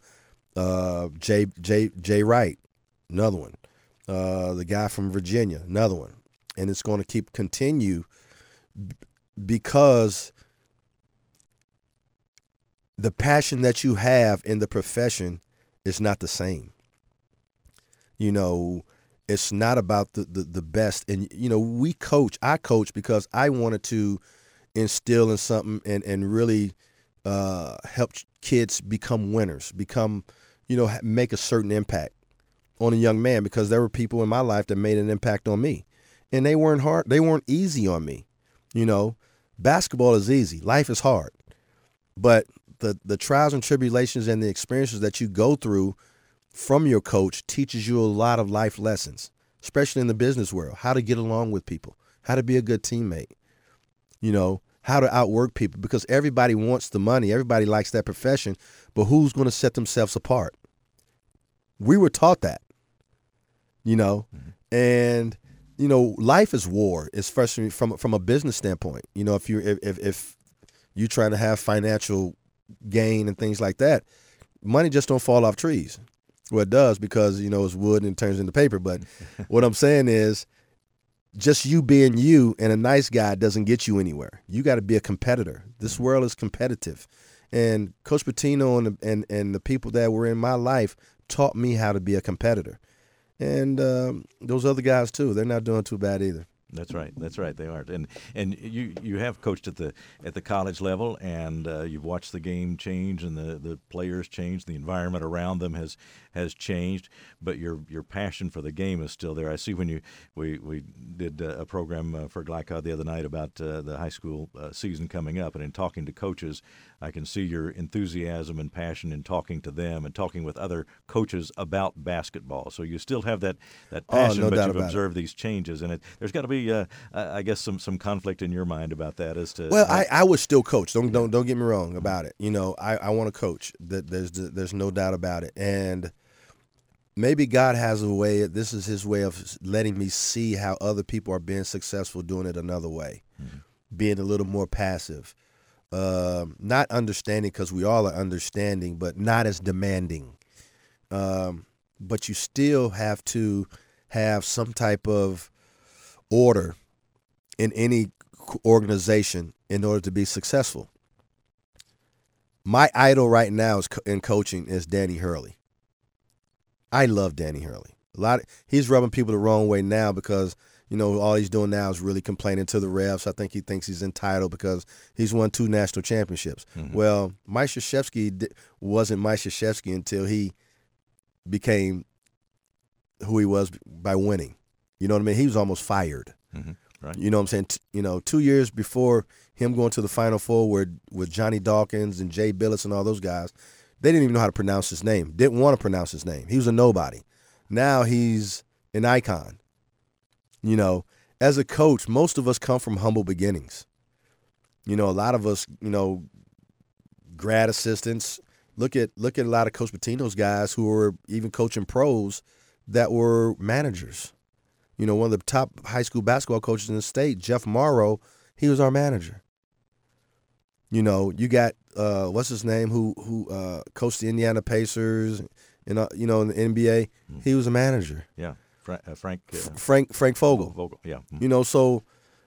Jay Wright, another one. The guy from Virginia, another one. And it's going to continue because the passion that you have in the profession is not the same. You know, it's not about the best. And, you know, I coach because I wanted to instill in something and really help kids become winners, make a certain impact on a young man, because there were people in my life that made an impact on me. And they weren't hard. They weren't easy on me. You know, basketball is easy. Life is hard. But the trials and tribulations and the experiences that you go through from your coach teaches you a lot of life lessons, especially in the business world, how to get along with people, how to be a good teammate, you know, how to outwork people, because everybody wants the money. Everybody likes that profession, but who's going to set themselves apart? We were taught that, you know, and, you know, life is war, especially from a business standpoint. You know, if you're trying to have financial gain and things like that, money just don't fall off trees. Well, it does, because, you know, it's wood and it turns into paper. But what I'm saying is, just you being you and a nice guy doesn't get you anywhere. You got to be a competitor. This world is competitive. And Coach Pitino and the people that were in my life taught me how to be a competitor. And those other guys, too, they're not doing too bad either. That's right. That's right. They aren't. And you have coached at the college level, and you've watched the game change and the players change. The environment around them has changed, but your passion for the game is still there. I see when we did a program for Glycod the other night about the high school season coming up, and in talking to coaches, I can see your enthusiasm and passion in talking to them and talking with other coaches about basketball. So you still have that passion, no but doubt you've about observed these changes, and there's got to be, I guess, some conflict in your mind about that as to. Well, I would still coach. Don't get me wrong about it. I want to coach. There's no doubt about it, and maybe God has a way. This is His way of letting me see how other people are being successful doing it another way, being a little more passive. Not understanding, because we all are understanding, but not as demanding. But you still have to have some type of order in any organization in order to be successful. My idol right now in coaching is Danny Hurley. I love Danny Hurley. He's rubbing people the wrong way now because all he's doing now is really complaining to the refs. I think he thinks he's entitled because he's won 2 national championships. Mm-hmm. Well, Mike Krzyzewski wasn't Mike Krzyzewski until he became who he was by winning. You know what I mean? He was almost fired. Mm-hmm. Right. You know what I'm saying? 2 years before him going to the Final Four with Johnny Dawkins and Jay Billis and all those guys, they didn't even know how to pronounce his name. Didn't want to pronounce his name. He was a nobody. Now he's an icon. As a coach, most of us come from humble beginnings. A lot of us, grad assistants. Look at a lot of Coach Pitino's guys who were even coaching pros that were managers. One of the top high school basketball coaches in the state, Jeff Morrow, he was our manager. You got what's his name who coached the Indiana Pacers, in the NBA. He was a manager. Yeah. Frank Vogel. Vogel, yeah. So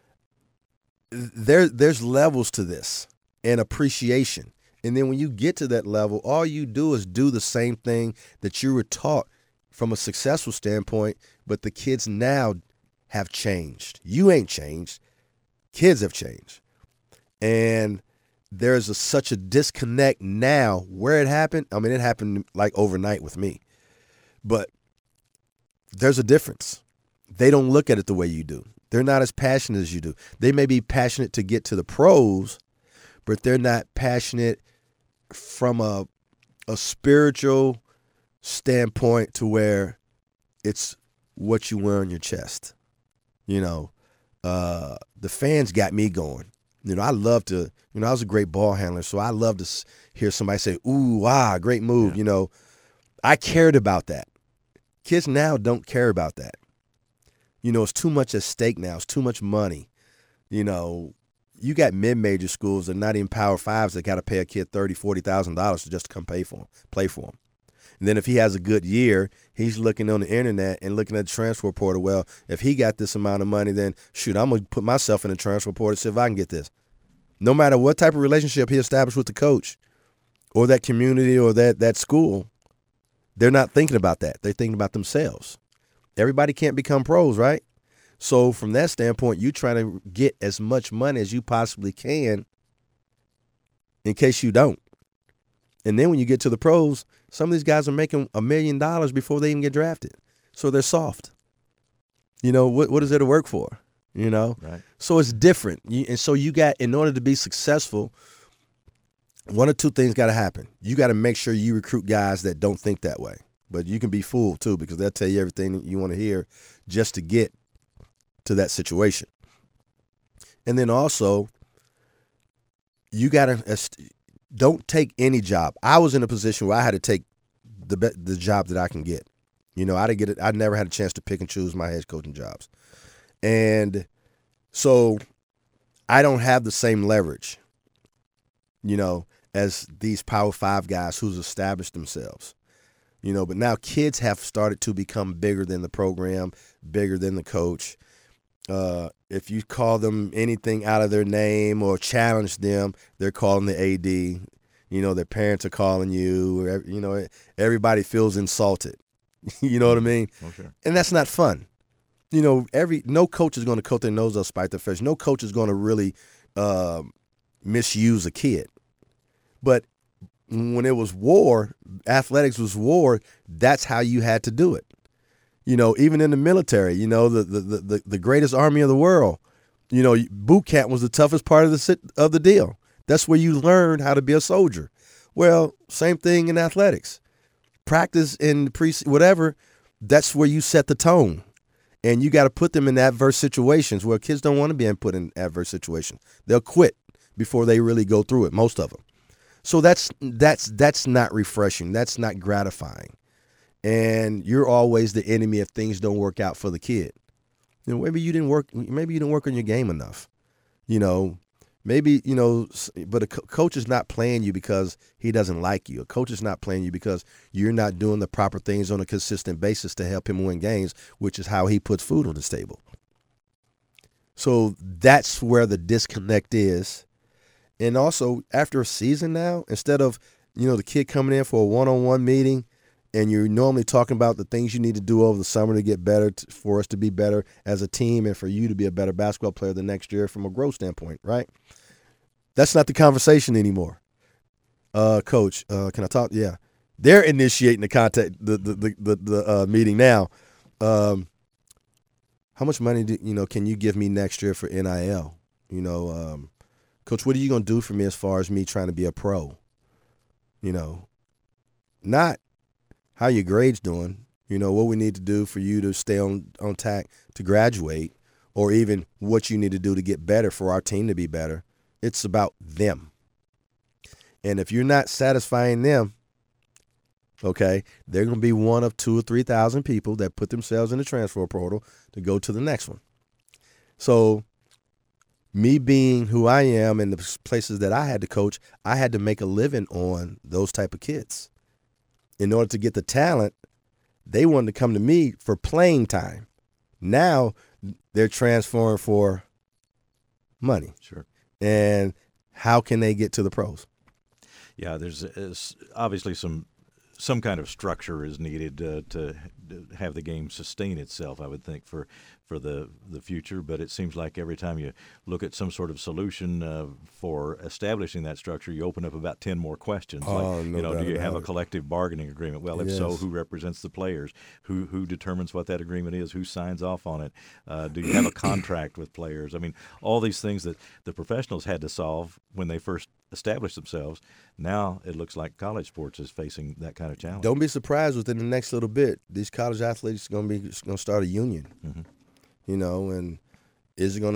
there's levels to this and appreciation. And then when you get to that level, all you do is do the same thing that you were taught from a successful standpoint, but the kids now have changed. You ain't changed. Kids have changed. And there's such a disconnect now. Where it happened, it happened like overnight with me. But there's a difference. They don't look at it the way you do. They're not as passionate as you do. They may be passionate to get to the pros, but they're not passionate from a spiritual standpoint to where it's what you wear on your chest. The fans got me going. I love to, I was a great ball handler, so I love to hear somebody say, ooh, wow, great move. Yeah. I cared about that. Kids now don't care about that. It's too much at stake now. It's too much money. You got mid-major schools that are not even Power Fives that got to pay a kid $30,000, $40,000 just to come play for him. And then if he has a good year, he's looking on the internet and looking at the transfer portal. Well, if he got this amount of money, then shoot, I'm going to put myself in the transfer portal and see if I can get this. No matter what type of relationship he established with the coach or that community or that school, they're not thinking about that. They're thinking about themselves. Everybody can't become pros, right? So from that standpoint, you try to get as much money as you possibly can in case you don't. And then when you get to the pros, some of these guys are making $1 million before they even get drafted. So they're soft. What is there to work for? Right. So it's different. And so you got, in order to be successful, one or two things got to happen. You got to make sure you recruit guys that don't think that way. But you can be fooled, too, because they'll tell you everything that you want to hear just to get to that situation. And then also, you got to don't take any job. I was in a position where I had to take the job that I can get. I didn't get it. I never had a chance to pick and choose my head coaching jobs. And so I don't have the same leverage, as these Power 5 guys who's established themselves. But now kids have started to become bigger than the program, bigger than the coach. If you call them anything out of their name or challenge them, they're calling the AD. Their parents are calling you. Everybody feels insulted. You know what I mean? Oh, sure. And that's not fun. no coach is going to coat their nose up, spite their face. No coach is going to really misuse a kid. But when it was war, athletics was war, that's how you had to do it. Even in the military, the greatest army of the world, boot camp was the toughest part of the deal. That's where you learned how to be a soldier. Well, same thing in athletics. Practice in whatever, that's where you set the tone. And you got to put them in adverse situations where kids don't want to be put in adverse situations. They'll quit before they really go through it, most of them. So that's not refreshing. That's not gratifying. And you're always the enemy if things don't work out for the kid. Maybe you didn't work on your game enough. But a coach is not playing you because he doesn't like you. A coach is not playing you because you're not doing the proper things on a consistent basis to help him win games, which is how he puts food on his table. So that's where the disconnect is. And also, after a season now, instead of, the kid coming in for a one-on-one meeting and you're normally talking about the things you need to do over the summer to get better, for us to be better as a team and for you to be a better basketball player the next year from a growth standpoint, right? That's not the conversation anymore. Coach, can I talk? Yeah. They're initiating the meeting now. How much money can you give me next year for NIL? Coach, what are you going to do for me as far as me trying to be a pro? Not how your grade's doing, what we need to do for you to stay on track to graduate, or even what you need to do to get better for our team to be better. It's about them. And if you're not satisfying them, okay, they're going to be one of 2,000 or 3,000 people that put themselves in the transfer portal to go to the next one. So me being who I am and the places that I had to coach, I had to make a living on those type of kids. In order to get the talent, they wanted to come to me for playing time. Now they're transferring for money. Sure. And how can they get to the pros? Yeah, there's obviously some kind of structure is needed to have the game sustain itself, I would think, for the future. But it seems like every time you look at some sort of solution for establishing that structure, you open up about 10 more questions. Do you have a collective bargaining agreement? Well, if so, who represents the players? Who determines what that agreement is? Who signs off on it? Do you have a contract with players? I mean, all these things that the professionals had to solve when they first established themselves. Now it looks like college sports is facing that kind of challenge. Don't be surprised within the next little bit, these college athletes are going to start a union. Mm-hmm. And is the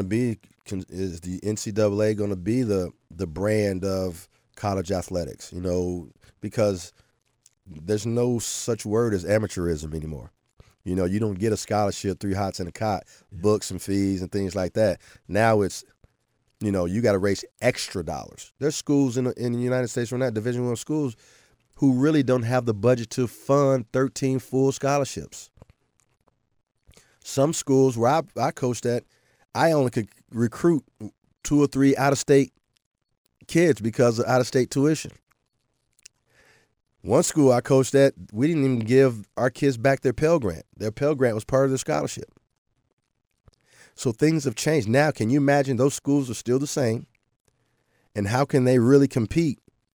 NCAA going to be the brand of college athletics? Because there's no such word as amateurism anymore. You don't get a scholarship, 3 hots and a cot, books and fees and things like that. Now it's, you got to raise extra dollars. There's schools in the United States, or not Division I schools, who really don't have the budget to fund 13 full scholarships. Some schools where I coached at, I only could recruit 2 or 3 out-of-state kids because of out-of-state tuition. One school I coached at, we didn't even give our kids back their Pell Grant. Their Pell Grant was part of their scholarship. So things have changed. Now, can you imagine those schools are still the same? And how can they really compete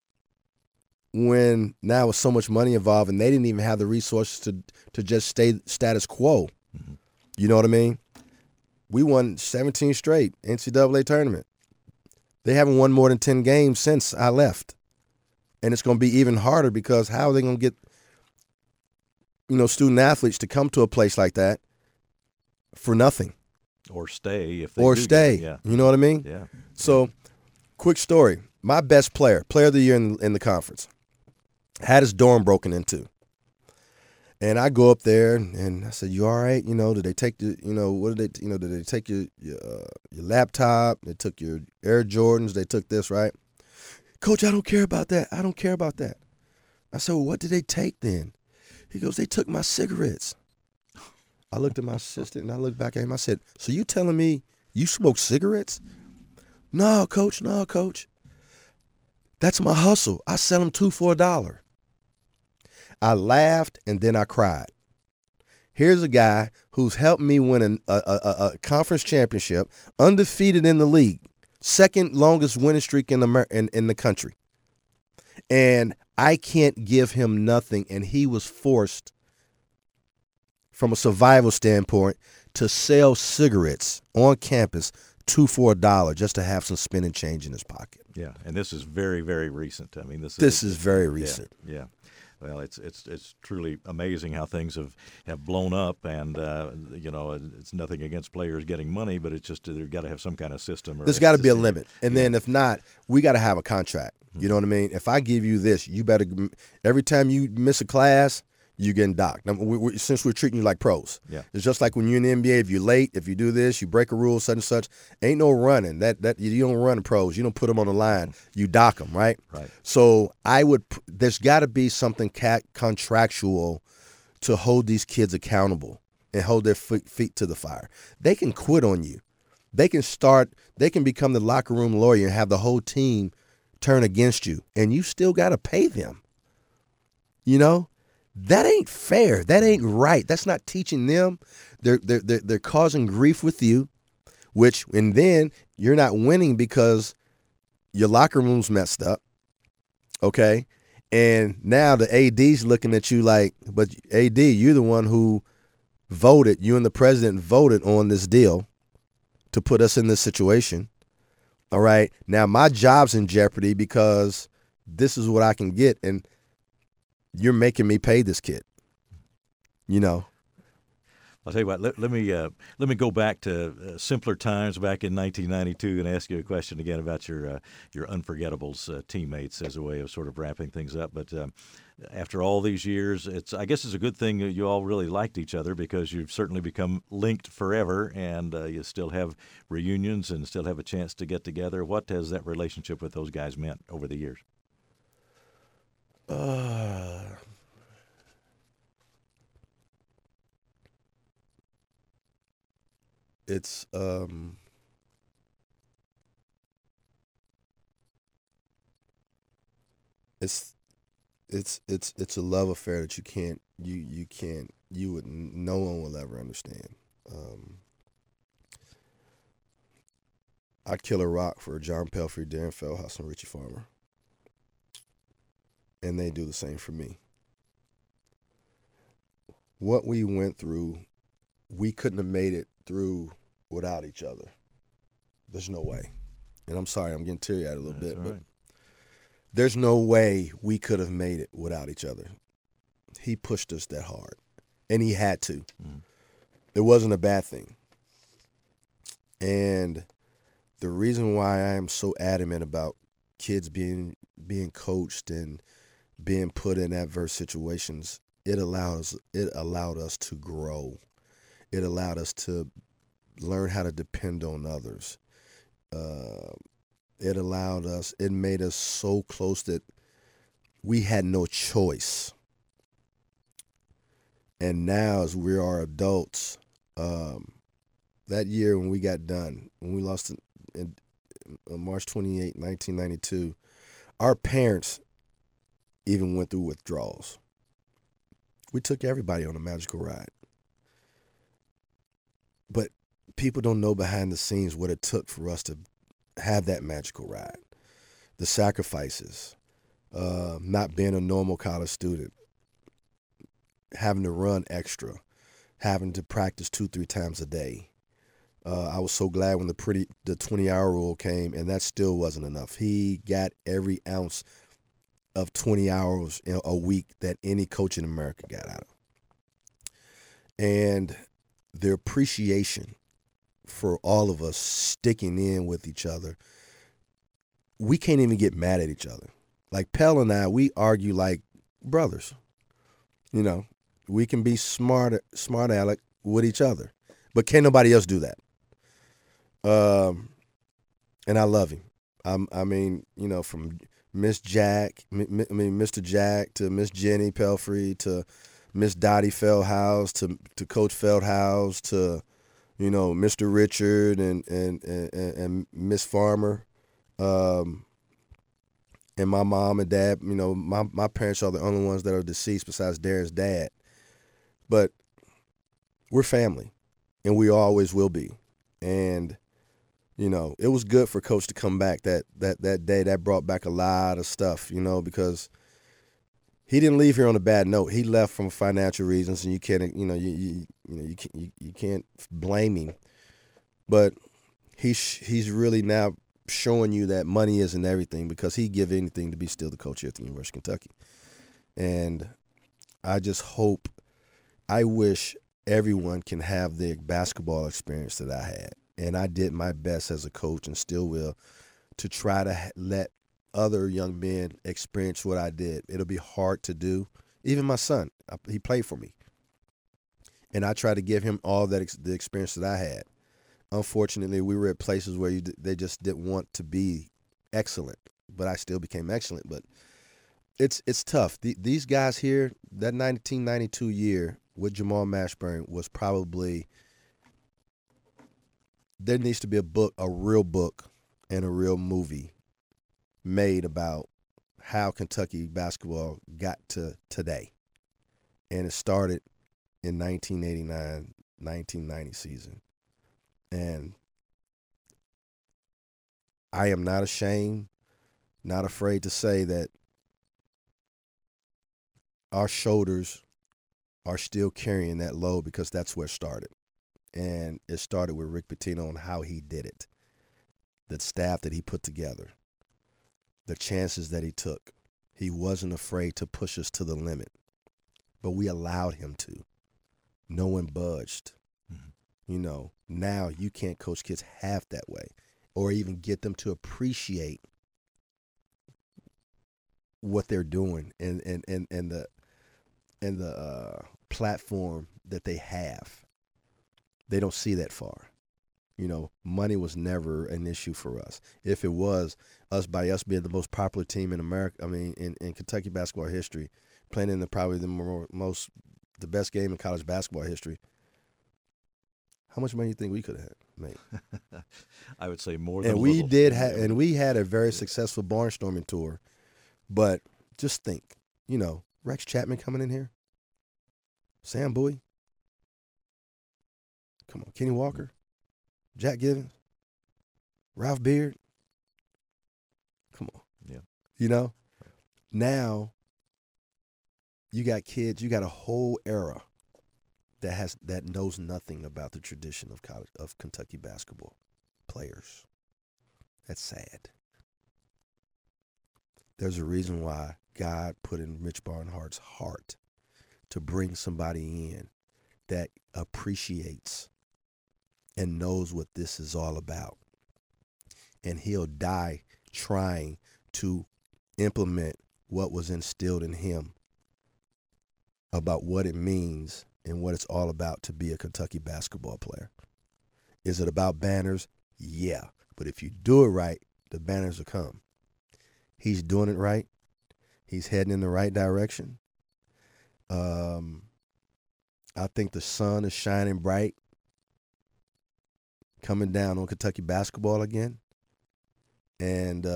when now with so much money involved and they didn't even have the resources to just stay status quo? Mm-hmm. You know what I mean? We won 17 straight NCAA tournament. They haven't won more than 10 games since I left. And it's going to be even harder because how are they going to get, student athletes to come to a place like that for nothing? Or stay if they Or do stay. Yeah. You know what I mean? Yeah. So, quick story. My best player of the year in the conference, had his dorm broken into. And I go up there and I said, "You all right? Did they take the, what did they, did they take your laptop? They took your Air Jordans. They took this, right? Coach, I don't care about that. I don't care about that." I said, "Well, what did they take then?" He goes, "They took my cigarettes." I looked at my assistant and I looked back at him. I said, "So you telling me you smoke cigarettes?" No, coach. That's my hustle. I sell them 2 for $1. I laughed and then I cried. Here's a guy who's helped me win a conference championship, undefeated in the league, second longest winning streak in the country. And I can't give him nothing, and he was forced, from a survival standpoint, to sell cigarettes on campus, 2 for $1, just to have some spending change in his pocket. Yeah, and this is very, very recent. I mean, this is very recent. Yeah. Well, it's truly amazing how things have blown up, and it's nothing against players getting money, but it's just they've got to have some kind of system. There's got to be a limit, and then if not, we got to have a contract. You know what I mean? If I give you this, you better, every time you miss a class, you're getting docked. Now, since we're treating you like pros. Yeah. It's just like when you're in the NBA, if you're late, if you do this, you break a rule, such and such, ain't no running. That you don't run pros. You don't put them on the line. You dock them, right? Right. So there's got to be something contractual to hold these kids accountable and hold their feet to the fire. They can quit on you. They can become the locker room lawyer and have the whole team turn against you, and you still got to pay them. You know? That ain't fair. That ain't right. That's not teaching them. They're causing grief with you, and then you're not winning because your locker room's messed up. Okay? And now the AD's looking at you like, but AD, you're the one who voted, you and the president voted on this deal to put us in this situation. All right? Now my job's in jeopardy because this is what I can get, and you're making me pay this kid. You know. I'll tell you what. Let me go back to simpler times back in 1992 and ask you a question again about your Unforgettables teammates as a way of sort of wrapping things up. But after all these years, I guess it's a good thing that you all really liked each other, because you've certainly become linked forever, and you still have reunions and still have a chance to get together. What has that relationship with those guys meant over the years? It's a love affair that no one will ever understand. I'd kill a rock for John Pelfrey, Darren Feldhouse, and Richie Farmer. And they do the same for me. What we went through, we couldn't have made it through without each other. There's no way. And I'm sorry, I'm getting teary-eyed a little bit, but there's no way we could have made it without each other. He pushed us that hard, and he had to. It wasn't a bad thing. And the reason why I am so adamant about kids being coached and being put in adverse situations, it allowed us to grow. It allowed us to learn how to depend on others. It made us so close that we had no choice. And now, as we are adults, that year when we got done, when we lost in March 28, 1992, our parents even went through withdrawals. We took everybody on a magical ride. But people don't know behind the scenes what it took for us to have that magical ride. The sacrifices, not being a normal college student, having to run extra, having to practice 2-3 times a day. I was so glad when the 20-hour rule came, and that still wasn't enough. He got every ounce of 20 hours a week that any coach in America got out of. And the appreciation for all of us sticking in with each other, we can't even get mad at each other. Like Pell and I, we argue like brothers. You know, we can be smart aleck with each other, but can't nobody else do that. And I love him. I mean, you know, from Mr. Jack to Miss Jenny Pelfrey to Miss Dottie Feldhouse to Coach Feldhouse to, you know, Mr. Richard and Miss Farmer, and my mom and dad. You know, my parents are the only ones that are deceased besides Darren's dad. But we're family, and we always will be. And, you know, it was good for Coach to come back that day. That brought back a lot of stuff, you know, because he didn't leave here on a bad note. He left from financial reasons, and you can't, you know, you can't blame him. But he's really now showing you that money isn't everything, because he'd give anything to be still the coach here at the University of Kentucky. And I just hope, I wish everyone can have the basketball experience that I had. And I did my best as a coach, and still will, to try to let other young men experience what I did. It'll be hard to do. Even my son, he played for me. And I try to give him all that the experience that I had. Unfortunately, we were at places where they just didn't want to be excellent, but I still became excellent. But it's tough. These guys here, that 1992 year with Jamal Mashburn was probably, there needs to be a real book and a real movie made about how Kentucky basketball got to today. And it started in 1989-1990 season. And I am not ashamed, not afraid to say that our shoulders are still carrying that load, because that's where it started. And it started with Rick Pitino and how he did it, the staff that he put together, the chances that he took. He wasn't afraid to push us to the limit, but we allowed him to. No one budged. Mm-hmm. You know, now you can't coach kids half that way, or even get them to appreciate what they're doing and the platform that they have. They don't see that far. You know, money was never an issue for us. If it was, by us being the most popular team in America, I mean, in Kentucky basketball history, playing in probably the best game in college basketball history, how much money do you think we could have made? I would say more than and a we little. And we had a very successful barnstorming tour. But just think, you know, Rex Chapman coming in here, Sam Bowie, come on, Kenny Walker, Jack Givens, Ralph Beard, come on. Yeah. You know, now you got kids, you got a whole era that knows nothing about the tradition of Kentucky basketball players. That's sad. There's a reason why God put in Rich Barnhart's heart to bring somebody in that appreciates and knows what this is all about. And he'll die trying to implement what was instilled in him about what it means and what it's all about to be a Kentucky basketball player. Is it about banners? Yeah. But if you do it right, the banners will come. He's doing it right. He's heading in the right direction. I think the sun is shining bright, coming down on Kentucky basketball again. And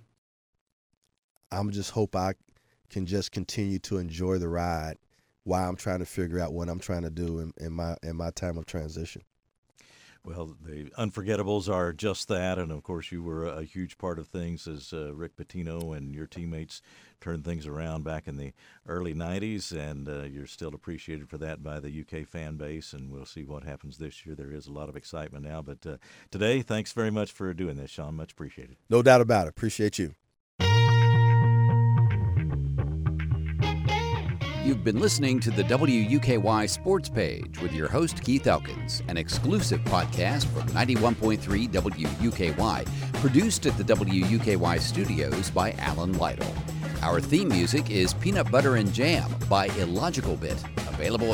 I'm just hope I can just continue to enjoy the ride while I'm trying to figure out what I'm trying to do in my time of transition. Well, the Unforgettables are just that, and of course you were a huge part of things as Rick Pitino and your teammates turned things around back in the early 90s, and you're still appreciated for that by the UK fan base, and we'll see what happens this year. There is a lot of excitement now, but today, thanks very much for doing this, Sean. Much appreciated. No doubt about it. Appreciate you. You've been listening to the WUKY Sports Page with your host, Keith Elkins, an exclusive podcast from 91.3 WUKY, produced at the WUKY studios by Alan Lytle. Our theme music is Peanut Butter and Jam by Illogical Bit, available at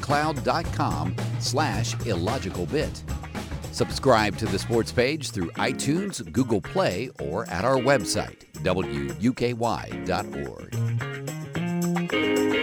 soundcloud.com/illogicalbit. Subscribe to the Sports Page through iTunes, Google Play, or at our website, WUKY.org.